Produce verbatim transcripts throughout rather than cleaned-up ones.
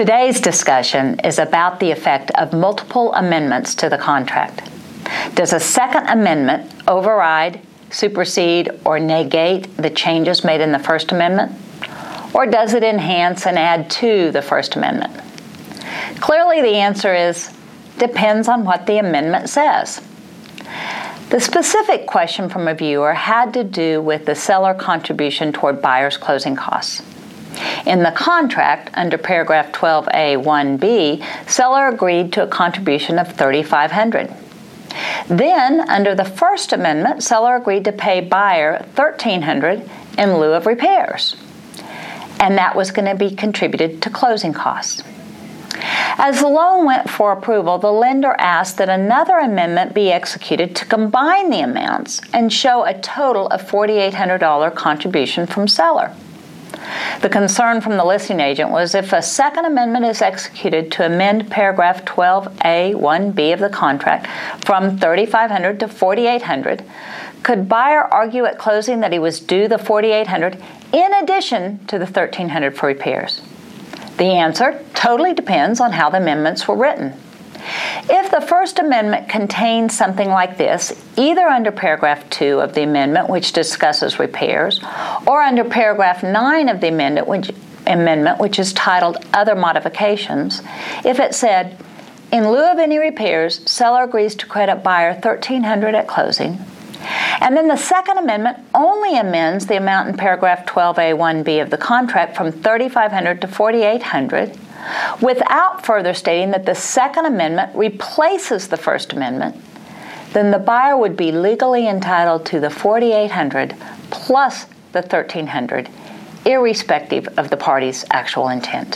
Today's discussion is about the effect of multiple amendments to the contract. Does a second amendment override, supersede, or negate the changes made in the First Amendment? Or does it enhance and add to the First Amendment? Clearly, the answer is depends on what the amendment says. The specific question from a viewer had to do with the seller contribution toward buyer's closing costs. In the contract, under paragraph twelve A one B, seller agreed to a contribution of three thousand five hundred dollars. Then, under the First Amendment, seller agreed to pay buyer one thousand three hundred dollars in lieu of repairs, and that was going to be contributed to closing costs. As the loan went for approval, the lender asked that another amendment be executed to combine the amounts and show a total of four thousand eight hundred dollars contribution from seller. The concern from the listing agent was if a second amendment is executed to amend paragraph twelve A one B of the contract from three thousand five hundred dollars to four thousand eight hundred dollars, could buyer argue at closing that he was due the four thousand eight hundred dollars in addition to the one thousand three hundred dollars for repairs? The answer totally depends on how the amendments were written. If the First Amendment contains something like this, either under paragraph two of the amendment, which discusses repairs, or under paragraph nine of the amendment, which, amendment, which is titled Other Modifications, if it said, in lieu of any repairs, seller agrees to credit buyer one thousand three hundred dollars at closing, and then the Second Amendment only amends the amount in paragraph twelve A one B of the contract from three thousand five hundred dollars to four thousand eight hundred dollars, without further stating that the Second Amendment replaces the First Amendment, then the buyer would be legally entitled to the four thousand eight hundred dollars plus the one thousand three hundred dollars, irrespective of the party's actual intent.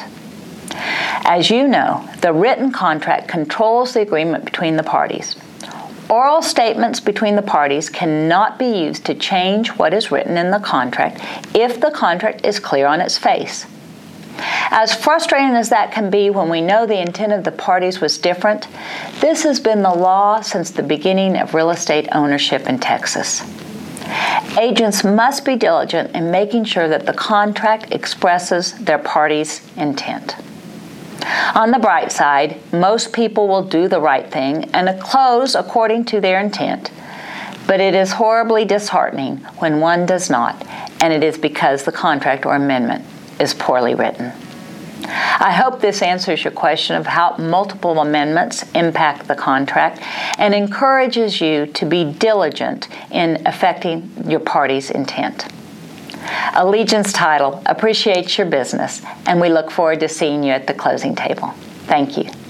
As you know, the written contract controls the agreement between the parties. Oral statements between the parties cannot be used to change what is written in the contract if the contract is clear on its face. As frustrating as that can be when we know the intent of the parties was different, this has been the law since the beginning of real estate ownership in Texas. Agents must be diligent in making sure that the contract expresses their parties' intent. On the bright side, most people will do the right thing and close according to their intent, but it is horribly disheartening when one does not, and it is because the contract or amendment is poorly written. I hope this answers your question of how multiple amendments impact the contract and encourages you to be diligent in affecting your party's intent. Allegiance Title appreciates your business, and we look forward to seeing you at the closing table. Thank you.